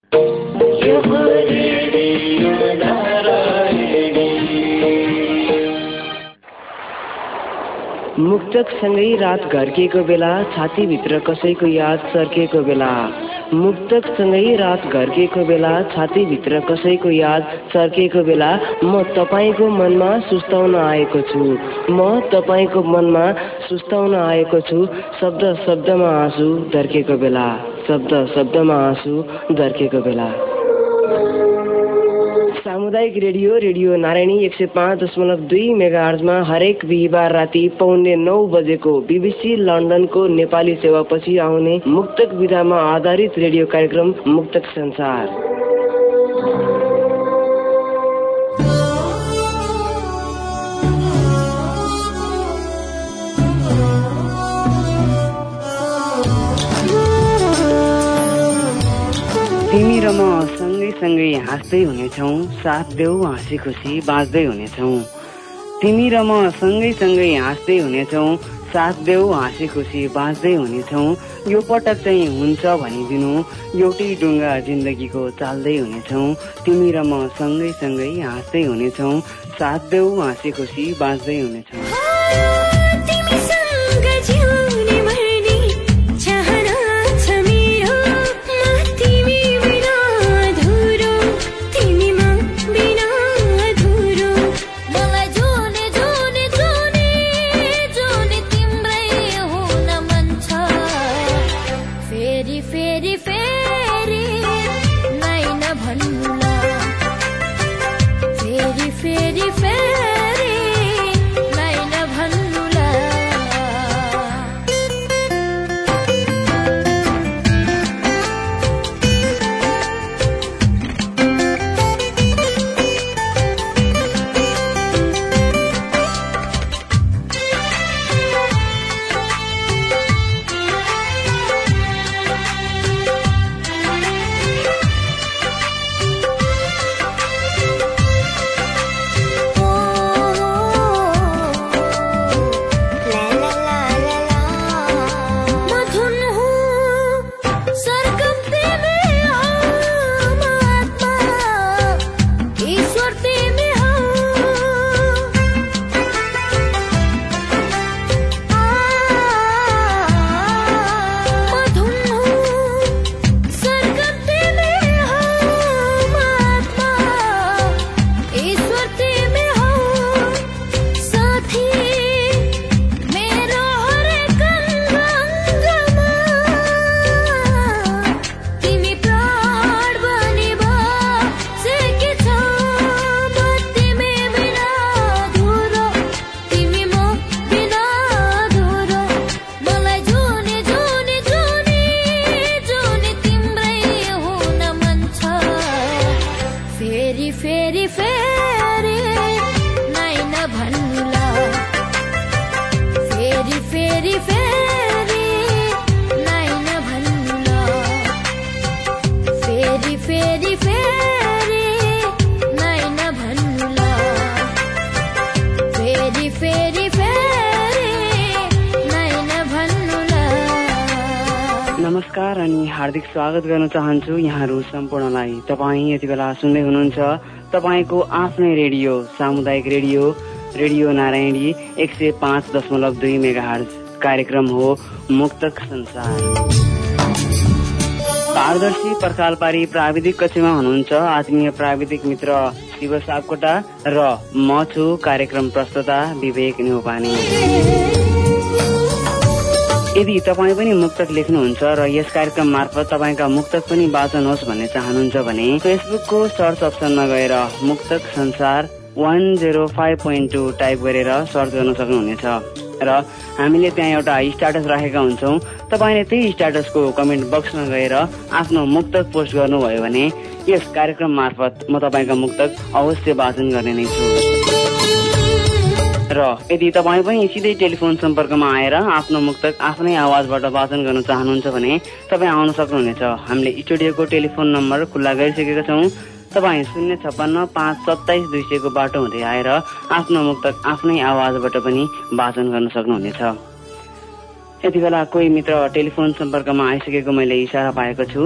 मुक्तकसँगै रात घर्किएको बेला, छातीभित्र कसैको याद सर्किएको बेला। मुक्तकसँगै रात घर्किएको बेला, छातीभित्र कसैको याद सर्किएको बेला, म तपाईँको मनमा सुस्ताउन आएको छु। म तपाईँको मनमा सुस्ताउन आएको छु। शब्द शब्दमा आँसु धर्केको बेला, शब्द शब्दमा आँसु धर्केको बेला। सामुदायिक रेडियो नारायणी 105.2 मेगाहर्जमा हरेक बिहिबार राति 8:45 बजेको BBC लन्डनको नेपाली सेवापछि आउने मुक्तक विधामा आधारित रेडियो कार्यक्रम मुक्तक संसार। तिमी र म सँगै हाँस्दै हुनेछौँ, साथ देऊ हाँसी खुसी बाँच्दै हुनेछौँ। तिमी र म सँगै हाँस्दै हुनेछौँ, साथ देऊ हाँसी खुसी बाँच्दै हुनेछौँ। यो पटक चाहिँ हुन्छ भनिदिनु, एउटै डुङ्गा जिन्दगीको चाल्दै हुनेछौँ। तिमी र म सँगै हाँस्दै हुनेछौँ, साथ देऊ हाँसी खुसी बाँच्दै हुनेछौँ। नमस्कार अनि हार्दिक स्वागत गर्न चाहन्छु यहाँहरू सम्पूर्णलाई। तपाईँ यति बेला सुन्दै हुनुहुन्छ तपाईँको आफ्नै रेडियो सामुदायिक रेडियो नारायणी 105.2 मेगाहर्ज। कार्यक्रम हो मुक्तक संसार। पारदर्शी पर्खालपारी प्राविधिक कक्षमा हुनुहुन्छ आत्मीय प्राविधिक मित्र शिव सापकोटा र म छु कार्यक्रम प्रस्तुता विवेक न्यौपाने। यदि तपाईँ पनि मुक्तक लेख्नुहुन्छ र यस कार्यक्रम मार्फत तपाईँका मुक्तक पनि वाचन होस् भन्ने चाहनुहुन्छ भने फेसबुकको सर्च अप्सनमा गएर मुक्तक संसार 105.2 टाइप गरेर सर्च गर्न सक्नुहुनेछ र हामीले त्यहाँ एउटा स्ट्याटस राखेका हुन्छौँ। तपाईँले त्यही स्ट्याटसको कमेन्ट बक्समा गएर आफ्नो मुक्तक पोस्ट गर्नुभयो भने यस कार्यक्रम मार्फत म तपाईँका मुक्तक अवश्य वाचन गर्ने नै छु। र यदि तपाईँ पनि सिधै टेलिफोन सम्पर्कमा आएर आफ्नो मुक्तक आफ्नै आवाजबाट वाचन गर्न चाहनुहुन्छ भने तपाईँ आउन सक्नुहुनेछ। हामीले स्टुडियोको टेलिफोन नम्बर खुल्ला गरिसकेका छौँ। तपाईँ 056-527-200 को बाटो हुँदै आएर आफ्नो मुक्तक आफ्नै आवाजबाट पनि वाचन गर्न सक्नुहुनेछ। यति बेला कोही मित्र टेलिफोन सम्पर्कमा आइसकेको मैले इसारा पाएको छु।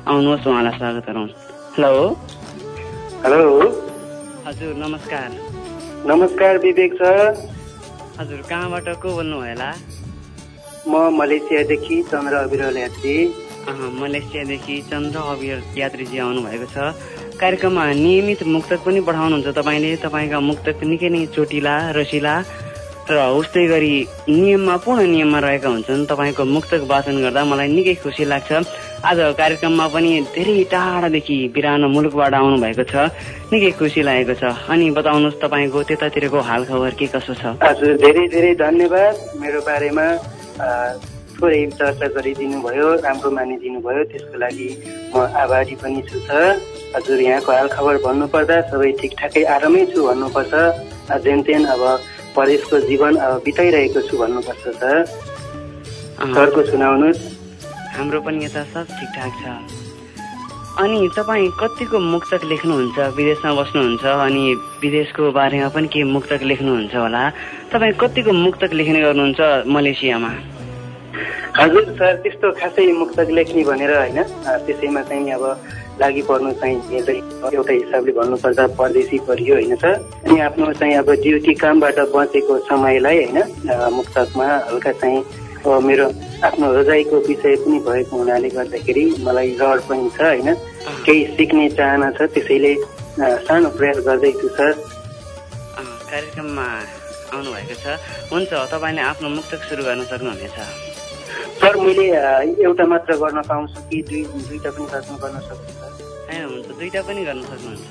आउनुहोस् उहाँलाई स्वागत गरौँ। हेलो हेलो हजुर नमस्कार। नमस्कार विवेक सर। हजुर कहाँबाट को बोल्नु भयो होला? म मलेसियादेखि चन्द्र अविरल यात्री। मलेसियादेखि चन्द्र अविरल यात्रीजी आउनु भएको छ। कार्यक्रममा नियमित मुक्तक पनि पठाउनुहुन्छ तपाईँले। तपाईँका मुक्तक निकै नै चोटिला रसिला र उस्तै गरी पूर्ण नियममा रहेका हुन्छन्। तपाईँको मुक्तक वाचन गर्दा मलाई निकै खुसी लाग्छ। आज कार्यक्रममा पनि धेरै टाढादेखि बिरानो मुलुकबाट आउनु भएको छ, निकै खुसी लागेको छ। अनि बताउनुहोस् तपाईँको त्यतातिरको हालखबर के कसो छ? हजुर धेरै धेरै धन्यवाद। मेरो बारेमा थोरै चर्चा गरिदिनु भयो, राम्रो मानिदिनु भयो, त्यसको लागि म आभारी पनि छु सर। हजुर यहाँको हालखबर भन्नुपर्दा सबै ठिकठाकै आरामै छु भन्नुपर्छ। जेनतेन अब परदेशको जीवन अब बिताइरहेको छु भन्नुपर्छ सर। सरको सुनाउनुहोस्। हाम्रो पनि यता सब ठिकठाक छ। अनि तपाईँ कतिको मुक्तक लेख्नुहुन्छ? विदेशमा बस्नुहुन्छ अनि विदेशको बारेमा पनि के मुक्तक लेख्नुहुन्छ होला? तपाईँ कतिको मुक्तक लेख्ने गर्नुहुन्छ मलेसियामा? हजुर सर त्यस्तो खासै मुक्तक लेख्ने भनेर होइन, त्यसैमा चाहिँ अब लागि पर्नु चाहिँ एउटा हिसाबले भन्नुपर्दा परदेशी परियो होइन सर। अनि आफ्नो चाहिँ अब ड्युटी कामबाट बचेको समयलाई होइन मुक्तकमा हल्का चाहिँ मेरो आफ्नो रोजाइको विषय पनि भएको हुनाले गर्दाखेरि मलाई रहर पनि छ होइन, केही सिक्ने चाहना छ, त्यसैले सानो प्रयास गर्दैछु सर। कार्यक्रममा आउनु भएको छ। हुन्छ तपाईँले आफ्नो मुक्तक सुरु गर्न सक्नुहुनेछ। सर मैले एउटा मात्र गर्न पाउँछु कि दुईटा पनि गर्न सक्छु सर? हुन्छ दुईटा पनि गर्न सक्नुहुन्छ।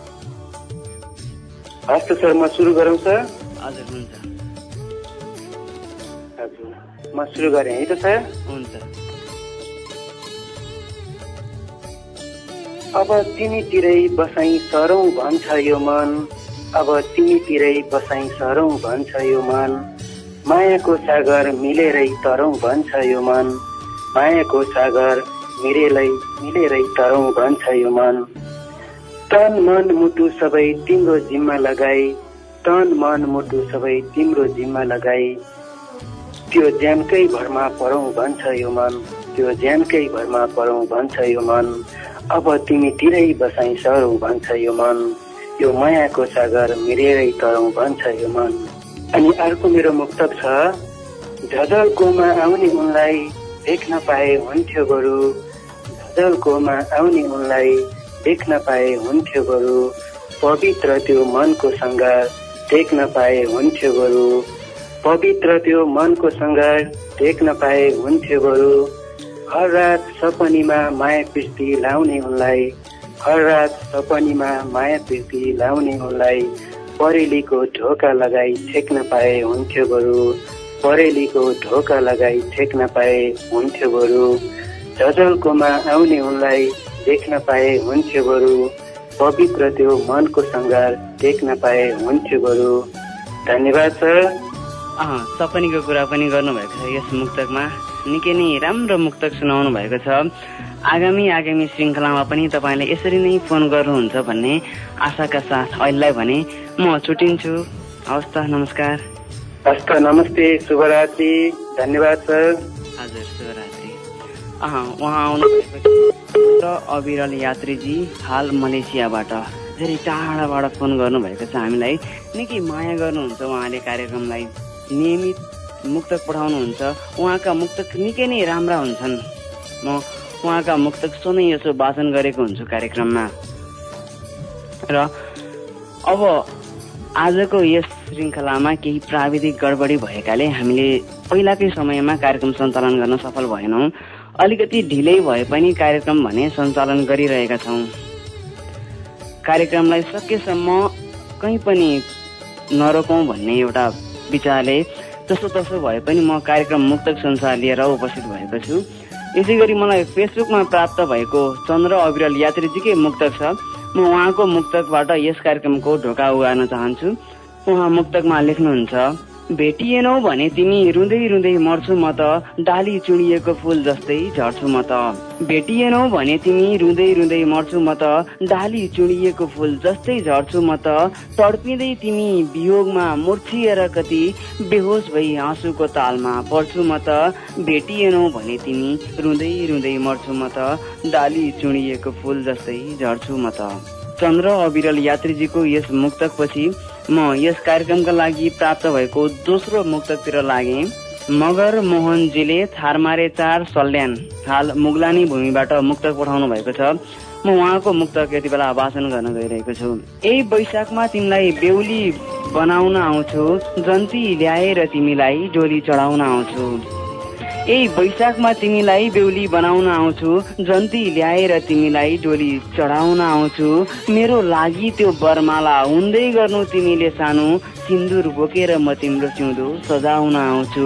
हस् त सर म सुरु गरौँ सर? हजुर हुन्छ। हजुर म सुरु गरेँ है त सर? हुन्छ। अब तिमीतिरै बसाई सरौँ भन्छ यो मन, अब तिमीतिरै बसाई सरौँ भन्छ यो मन, मायाको सागर मिलेरै तरौँ भन्छ यो मन, मायाको सागर मिलेरै तरौँ भन्छ यो मन। तन मन मुटु सबै तिम्रो जिम्मा लगाई, तन मन मुटु सबै तिम्रो जिम्मा लगाई, त्यो ज्यानकै भरमा परौँ भन्छ यो मन, त्यो ज्यानकै भरमा परौँ भन्छ यो मन। अब तिमीतिरै बसाई सरौँ भन्छ यो मन, यो मायाको सागर मिलेरै तरौँ भन्छ यो मन। अनि अर्को मेरो मुक्तक छ। झझल्कोमा आउने उनलाई देख्न पाए हुन्थ्यो बरु, झझल्कोमा आउने उनलाई देख्न पाए हुन्थ्यो बरु, पवित्र त्यो मनको सङ्गार देख्न पाए हुन्थ्यो बरु, पवित्र त्यो मनको सङ्गार देख्न पाए हुन्थ्यो बरु। हर रात सपनीमा माया प्रीति लाउने उनलाई, हर रात सपनीमा माया प्रीति लाउने उनलाई, परेलीको ढोका लगाई छेक्न पाए हुन्थ्यो बरु, परेलीको ढोका लगाई छेक्न पाए हुन्थ्यो बरु। झझल्कोमा आउने उनलाई देख्न पाए हुन्थ्यो बरु, पवित्र त्यो मनको सङ्गार देख्न पाए हुन्थ्यो बरु। धन्यवाद सर। सपनीको कुरा पनि गर्नुभएको छ यस मुक्तकमा। निकै नै राम्रो मुक्तक सुनाउनु भएको छ। आगामी श्रृङ्खलामा पनि तपाईँले यसरी नै फोन गर्नुहुन्छ भन्ने आशाका साथ अहिलेलाई भने म छुट्टिन्छु। हवस् त नमस्कार। हस् त नमस्ते, शुभरात्रि। धन्यवाद सर। हजुर शुभरात्रि। उहाँ आउनु भएको छ अविरल यात्रीजी, हाल मलेसियाबाट धेरै टाढाबाट फोन गर्नुभएको छ हामीलाई। निकै माया गर्नुहुन्छ उहाँले कार्यक्रमलाई, नियमित मुक्तक पठाउनुहुन्छ। उहाँका मुक्तक निकै नै राम्रा हुन्छन्। म उहाँका मुक्तक सधैँ यसो वाचन गरेको हुन्छु कार्यक्रममा। र अब आजको यस श्रृङ्खलामा केही प्राविधिक गडबडी भएकाले हामीले पहिलाकै समयमा कार्यक्रम सञ्चालन गर्न सफल भएनौँ। अलिकति ढिलै भए पनि कार्यक्रम भने सञ्चालन गरिरहेका छौँ। कार्यक्रमलाई सकेसम्म कहीँ पनि नरोकौँ भन्ने एउटा विचारले जसो तसो भए पनि म कार्यक्रम मुक्तक संसार लिएर उपस्थित भएको छु। यसै गरी मलाई फेसबुकमा प्राप्त भएको चन्द्र अविरल यात्रीजीकै मुक्तक छ। म उहाँको मुक्तकबाट यस कार्यक्रमको ढोका उगार्न चाहन्छु। उहाँ मुक्तकमा लेख्नुहुन्छ, भेटिएनौ भने तिमी रुँदै रुँदै मर्छु म त डाली चुडिएको फूल जस्तै झर्छु म त भेटिएनौ भने तिमी रुँदै रुँदै मर्छु म त डाली चुडिएको फूल जस्तै झर्छु म त तडपिँदै तिमी वियोगमा मूर्छिएर कति बेहोस भई आँसुको तालमा पर्छु म त भेटिएनौ भने तिमी रुँदै रुँदै मर्छु म त डाली चुडिएको फूल जस्तै झर्छु म त। चन्द्र अविरल यात्रीजीको यस मुक्तकपछि म यस कार्यक्रमका लागि प्राप्त भएको दोस्रो मुक्तकतिर लागे। मगर मोहनजीले थारमारे 4 सल्यान हाल मुगलानी भूमिबाट मुक्तक पठाउनु भएको छ। म उहाँको मुक्तक यति बेला वाचन गर्न गइरहेको छु। यही वैशाखमा तिमीलाई बेहुली बनाउन आउँछु, जन्ती ल्याएर तिमीलाई डोली चढाउन आउँछु। यही वैशाखमा तिमीलाई बेहुली बनाउन आउँछु, जन्ती ल्याएर तिमीलाई डोली चढाउन आउँछु। मेरो लागि त्यो बरमाला हुँदै गर्नु तिमीले सानो, सिन्दुर बोकेर म तिम्रो सिउँदो सजाउन आउँछु।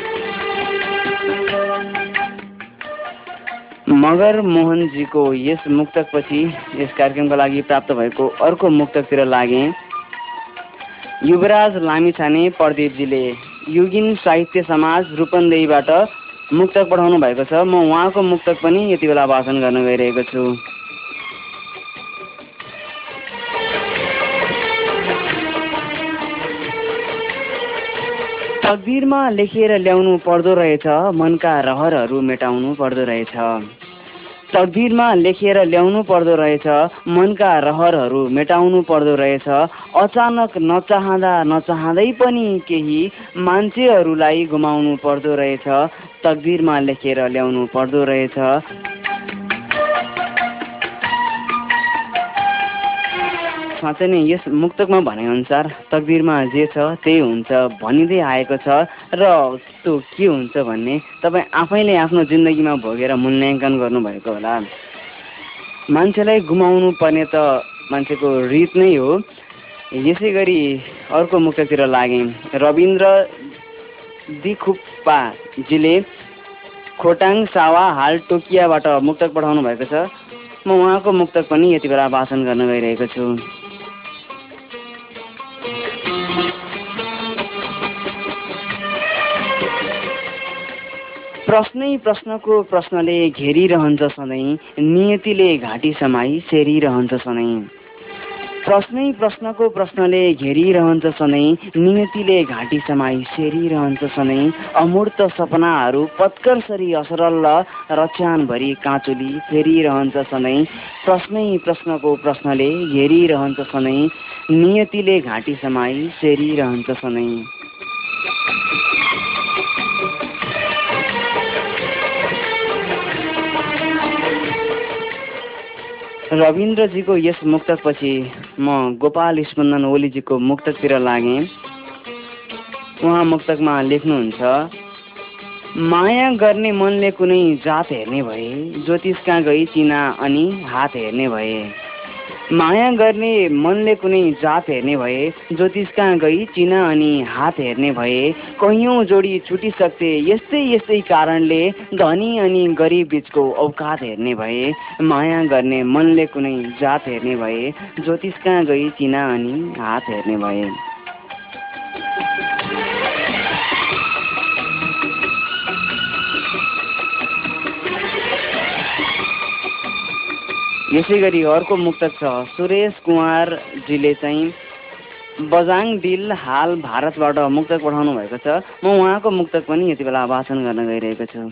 मगर मोहनजीको यस मुक्तकपछि यस कार्यक्रमका लागि प्राप्त भएको अर्को मुक्तकतिर लागे। युवराज लामिछाने प्रदीपजीले युगिन साहित्य समाज रूपन्देहीबाट मुक्तक पठाउनु भएको छ। म उहाँको मुक्तक पनि यति बेला वाचन गर्न गइरहेको छु। तकदिरमा लेखेर ल्याउनु पर्दो रहेछ, मनका रहरहरू मेटाउनु पर्दो रहेछ। तकदिरमा लेखेर ल्याउनु पर्दो रहेछ, मनका रहरहरू मेटाउनु पर्दो रहेछ। अचानक नचाहँदा नचाहँदै पनि केही मान्छेहरूलाई गुमाउनु पर्दो रहेछ, तकदिरमा लेखेर ल्याउनु पर्दो रहेछ। साँच्चै नै यस मुक्तकमा भनेअनुसार तकदिरमा जे छ त्यही हुन्छ भनिँदै आएको छ र त्यो के हुन्छ भन्ने तपाईँ आफैले आफ्नो जिन्दगीमा भोगेर मूल्याङ्कन गर्नुभएको होला। मान्छेलाई गुमाउनु पर्ने त मान्छेको रीत नै हो। यसै गरी अर्को मुक्तकतिर लागे। रविन्द्र दिखुप्पाजीले खोटाङ सावा हाल टोकियाबाट मुक्तक पठाउनु भएको छ। म उहाँको मुक्तक पनि यति बेला वाचन गर्न गइरहेको छु। प्रश्नै प्रश्नको प्रश्नले घेरिरहन्छ सधैँ, नियतिले घाँटी समाई सेरिरहन्छ सधैँ। प्रश्नै प्रश्नको प्रश्नले घेरिरहन्छ सधैँ, नियतिले घाँटी समाई सेरिरहन्छ सधैँ। अमूर्त सपनाहरू पत्करसरी असरल्ल रच्यानभरि काँचुली फेरिरहन्छ सधैँ। प्रश्नै प्रश्नको प्रश्नले घेरिरहन्छ सधैँ, नियतिले घाँटी समाई सेरिरहन्छ सधैँ। रविन्द्रजीको यस मुक्तकपछि म गोपाल स्पन्दन ओलीजीको मुक्तकतिर लागे। उहाँ मुक्तकमा लेख्नुहुन्छ, माया गर्ने मनले कुनै जात हेर्ने भए, ज्योतिष कहाँ गई चिना अनि हात हेर्ने भए। माया गर्ने मनले कुनै जात हेर्ने भए, ज्योतिष कहाँ गई चिना अनि हात हेर्ने भए। कयौँ जोडी छुटिसक्थे यस्तै यस्तै कारणले, धनी अनि गरिब बीचको औकात हेर्ने भए। माया गर्ने मनले कुनै जात हेर्ने भए, ज्योतिष कहाँ गई चिना अनि हात हेर्ने भए। यसै गरी अर्को मुक्तक छ। सुरेश कुमारजीले चाहिँ बजाङ डिल हाल भारतबाट मुक्तक पठाउनु भएको छ। म उहाँको मुक्तक पनि यति बेला वाचन गर्न गइरहेको छु।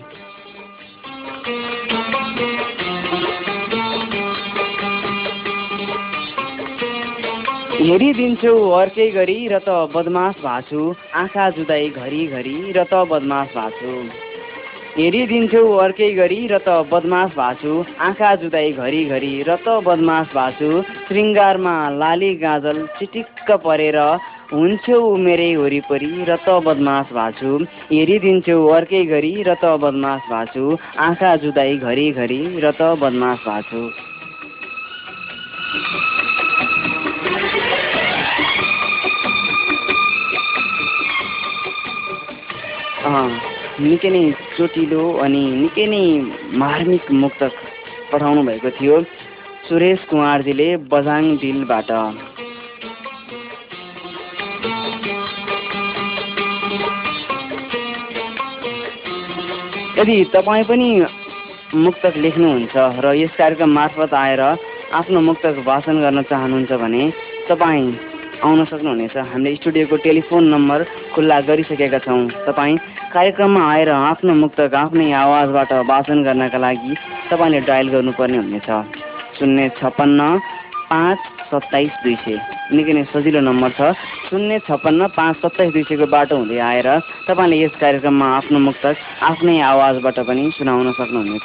हेरिदिन्छु अर्कै गरी र त बदमास भाछु, आँखा जुदाई घरिघरि र त बदमास भाछु। हेरिदिन्छु अर्कै गरी र त बदमास भाछु, आँखा जुदाई घरिघरि र त बदमास भाछु। श्रृङ्गारमा लाली गाजल चिटिक्क परेर हुन्छौ मेरै वरिपरि र त बदमास भाछु। हेरिदिन्छु अर्कै गरी र त बदमास भाछु, आँखा जुदाई घरिघरि र त बदमास भाछु। निकै नै चोटिलो अनि निकै नै मार्मिक मुक्तक पठाउनु भएको थियो सुरेश कुमारजीले बजाङ डिलबाट। यदि तपाईँ पनि मुक्तक लेख्नुहुन्छ र यस कार्यक्रम मार्फत आएर आफ्नो मुक्तक वाचन गर्न चाहनुहुन्छ भने तपाईँ आउन सक्नुहुनेछ। हामीले स्टुडियोको टेलिफोन नम्बर खुल्ला गरिसकेका छौँ। तपाईँ कार्यक्रममा आएर आफ्नो मुक्तक आफ्नै आवाजबाट वाचन गर्नका लागि तपाईँले डायल गर्नुपर्ने हुनेछ 056 5 27 200। निकै नै सजिलो नम्बर छ 056 5 27 200 को बाटो हुँदै आएर तपाईँले यस कार्यक्रममा आफ्नो मुक्तक आफ्नै आवाजबाट पनि सुनाउन सक्नुहुनेछ।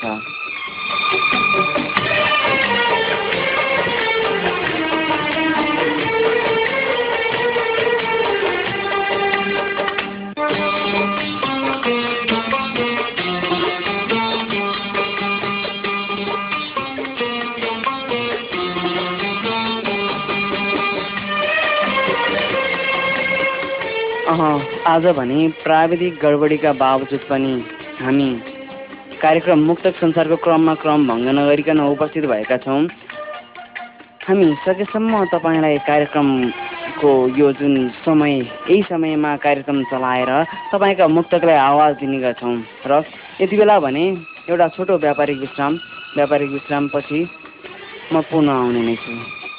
आज भने प्राविधिक गडबडीका बावजुद पनि हामी कार्यक्रम मुक्तक संसारको क्रम भङ्ग नगरिकन उपस्थित भएका छौँ। हामी सकेसम्म तपाईँलाई कार्यक्रमको यो जुन समय यही समयमा कार्यक्रम चलाएर तपाईँका मुक्तकलाई आवाज दिने गर्छौँ। र यति बेला भने एउटा छोटो व्यापारिक विश्रामपछि म पुनः आउने नै छु।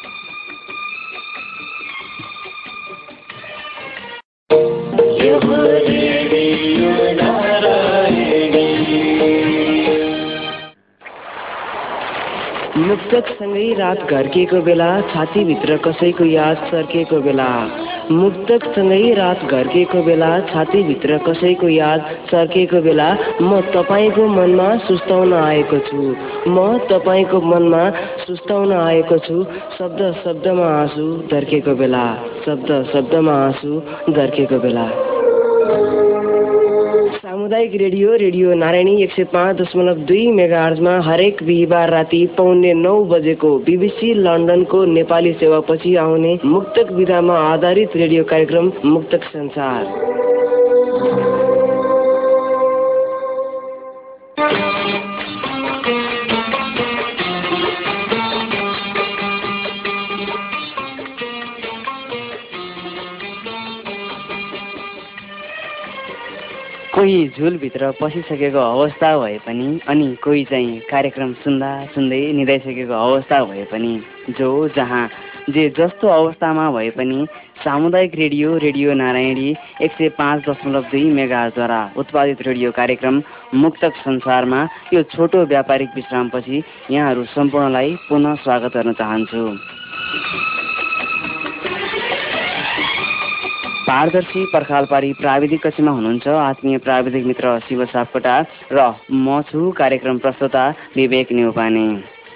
मुक्तकसँगै रात घर्किएको बेला, छातीभित्र कसैको याद सर्किएको बेला। मुक्तकसँगै रात घर्किएको बेला, छातीभित्र कसैको याद सर्किएको बेला म तपाईँको मनमा सुस्ताउन आएको छु। म तपाईँको मनमा सुस्ताउन आएको छु। शब्द शब्दमा आँसु धर्केको बेला, शब्द शब्दमा आँसु धर्केको बेला। सामुदायिक रेडियो नारायणी 105.2 मेगाहर्जमा हरेक बिहिबार राति 8:45 बजेको BBC लन्डनको नेपाली सेवापछि आउने मुक्तक विधामा आधारित रेडियो कार्यक्रम मुक्तक संसार। कोही झुलभित्र पसिसकेको अवस्था भए पनि अनि कोही चाहिँ कार्यक्रम सुन्दा सुन्दै निदाइसकेको अवस्था भए पनि जो जहाँ जे जस्तो अवस्थामा भए पनि सामुदायिक रेडियो नारायणी 105.2 मेगाहर्जद्वारा उत्पादित रेडियो कार्यक्रम मुक्तक संसारमा यो छोटो व्यापारिक विश्रामपछि यहाँहरू सम्पूर्णलाई पुनः स्वागत गर्न चाहन्छु। पारदर्शी पर्खालपारी प्राविधिक कक्षमा हुनुहुन्छ आत्मीय प्राविधिक मित्र शिव सापकोटा र म छु कार्यक्रम प्रस्तोता विवेक न्यौपाने।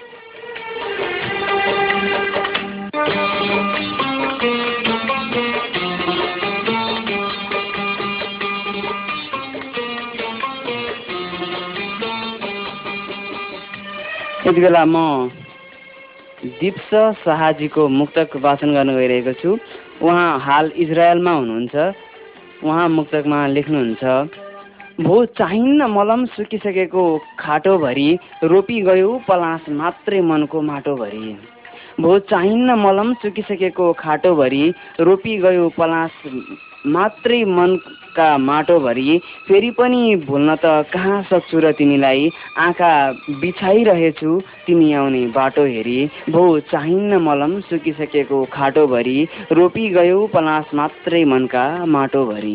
यति बेला म दीप्स शाहजीको मुक्तक वाचन गर्न गइरहेको छु। उहाँ हाल इजरायलमा हुनुहुन्छ। उहाँ मुक्तकमा लेख्नुहुन्छ, भो चाहिन्न मलम सुकिसकेको खाटोभरि रोपी गयो पलास मात्रै मनको माटोभरि। भो चाहिन्न मलम सुकिसकेको खाटोभरि रोपी गयो पलास मात्रै मनका माटोभरि। फेरि पनि भुल्न त कहाँ सक्छु र तिमीलाई, आँखा बिछाइरहेछु तिमी आउने बाटो हेरी। भो चाहिन्न मलम सुकिसकेको खाटोभरि रोपी गयो पलास मात्रै मनका माटोभरि।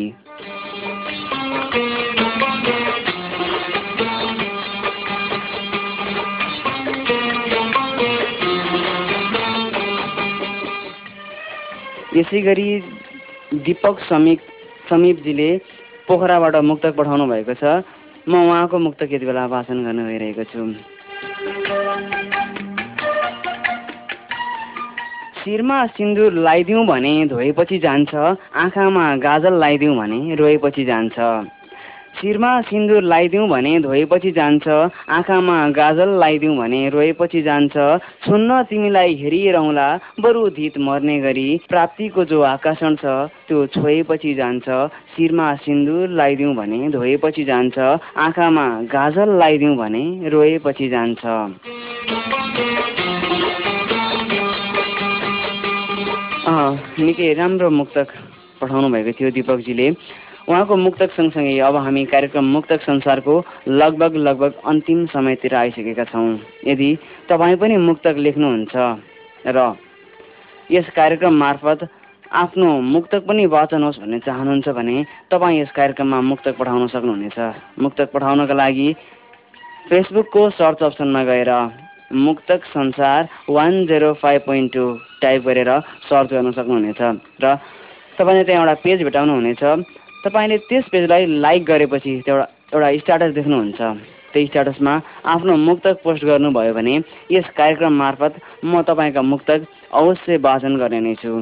यसै गरी दीपक समीपजीले पोखराबाट मुक्तक पठाउनु भएको छ। म उहाँको मुक्तक यति बेला वाचन गर्न गइरहेको छु। शिरमा सिन्दुर लगाइदिउँ भने धोएपछि जान्छ, आँखामा गाजल लगाइदिउँ भने रोएपछि जान्छ। शिरमा सिन्दुर लगाइदिउँ भने धोएपछि जान्छ, आँखामा गाजल लगाइदिउँ भने रोएपछि जान्छ। छुन्न तिमीलाई हेरिरहँला बरु धित मर्ने गरी, प्राप्तिको जो आकर्षण छ त्यो छोएपछि जान्छ। शिरमा सिन्दुर लगाइदिउँ भने धोएपछि जान्छ, आँखामा गाजल लगाइदिउँ भने रोएपछि जान्छ। निकै राम्रो मुक्तक पठाउनु भएको थियो दीपकजीले। उहाँको मुक्तक सँगसँगै अब हामी कार्यक्रम मुक्तक संसारको लगभग अन्तिम समयतिर आइसकेका छौँ। यदि तपाईँ पनि मुक्तक लेख्नुहुन्छ र यस कार्यक्रम मार्फत आफ्नो मुक्तक पनि वाचन होस् भन्ने चाहनुहुन्छ भने तपाईँ यस कार्यक्रममा मुक्तक पठाउन सक्नुहुनेछ। मुक्तक पठाउनका लागि फेसबुकको सर्च अप्सनमा गएर मुक्तक संसार 105.2 टाइप गरेर सर्च गर्न सक्नुहुनेछ र तपाईँले त्यहाँ एउटा पेज भेटाउनुहुनेछ। तपाईँले त्यस पेजलाई लाइक गरेपछि एउटा स्ट्याटस देख्नुहुन्छ। त्यही स्ट्याटसमा आफ्नो मुक्तक पोस्ट गर्नुभयो भने यस कार्यक्रम मार्फत म तपाईँका मुक्तक अवश्य वाचन गर्ने नै छु।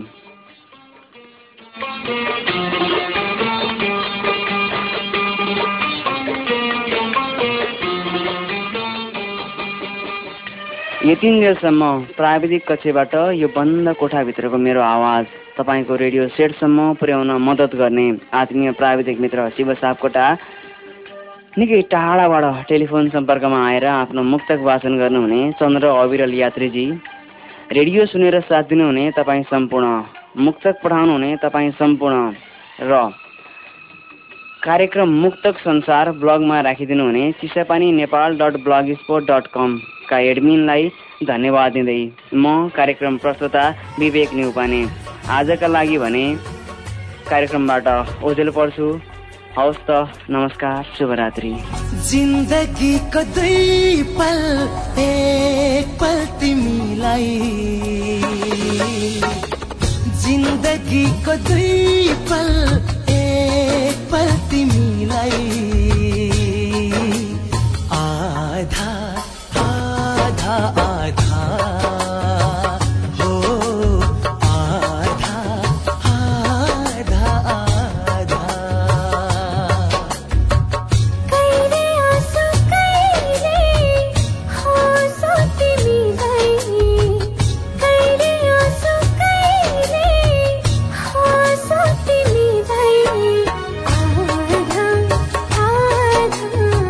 यतिन्जेलसम्म प्राविधिक कक्षबाट यो बन्द कोठाभित्रको मेरो आवाज तपाईँको रेडियो सेटसम्म पुर्याउन मद्दत गर्ने आत्मीय प्राविधिक मित्र शिव सापकोटा निकै टाढाबाट टेलिफोन सम्पर्कमा आएर आफ्नो मुक्तक वाचन गर्नुहुने चन्द्र अविरल यात्रीजी, रेडियो सुनेर साथ दिनुहुने तपाईँ सम्पूर्ण, मुक्तक पठाउनुहुने तपाईँ सम्पूर्ण र कार्यक्रम मुक्तक संसार ब्लगमा राखिदिनुहुने चिसापानी नेपाल.blogspot.com का एडमिनलाई धन्यवाद दिँदै म कार्यक्रम प्रस्तुता विवेक न्युपाने आजका लागि भने कार्यक्रमबाट ओझेल पर्छु। हवस् त, नमस्कार, शुभरात्रि। जिन्दगी को दुई पल एक पल तिमीलाई, जिन्दगी को दुई पल एक पल तिमीलाई, आधा आधा आधा हो, आधा आधा आधा। कहिले आँसु कहिले हाँसो तिमीलाई, कहिले आँसु कहिले हाँसो तिमीलाई, आधा आधा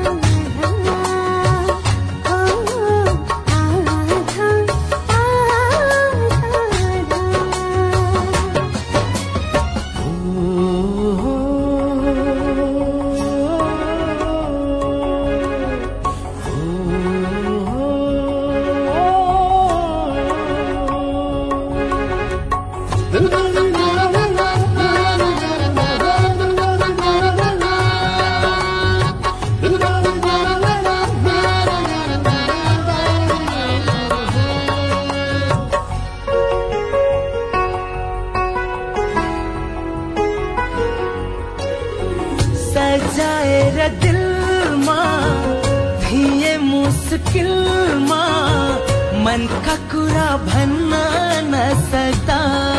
सजाएर दिलमा थिए मुस्किलमा, मनका कुरा भन्न नसक्दा,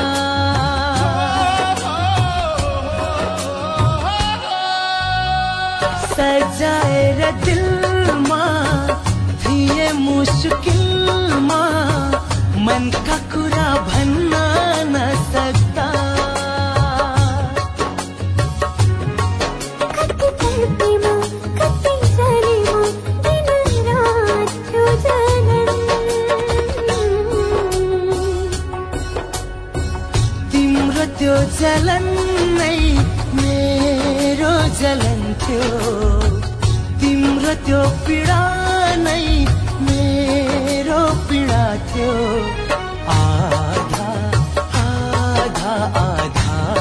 सजाएर दिलमा थिए मुस्किलमा, मनका कुरा भन्न नसक्दा, त्यो जलन नै मेरो जलन थियो, तिम्रो त्यो पीडा नै मेरो पीडा थियो, आधा आधा आधा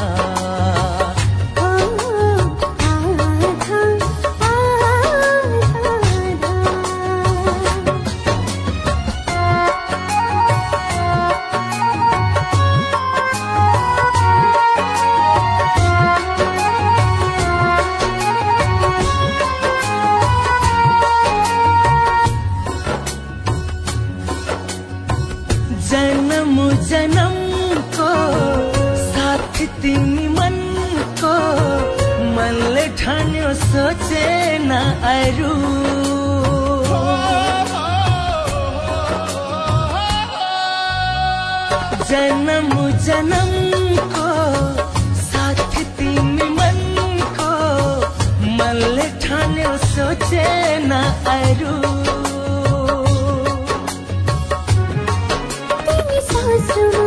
जन्मको साथ तिमी मनको, मनले ठान्यो सोचेन अरू, जन्मको साथ तिमी मनको, मनले ठान्यो सोचेन अरू, तिमी सासुमा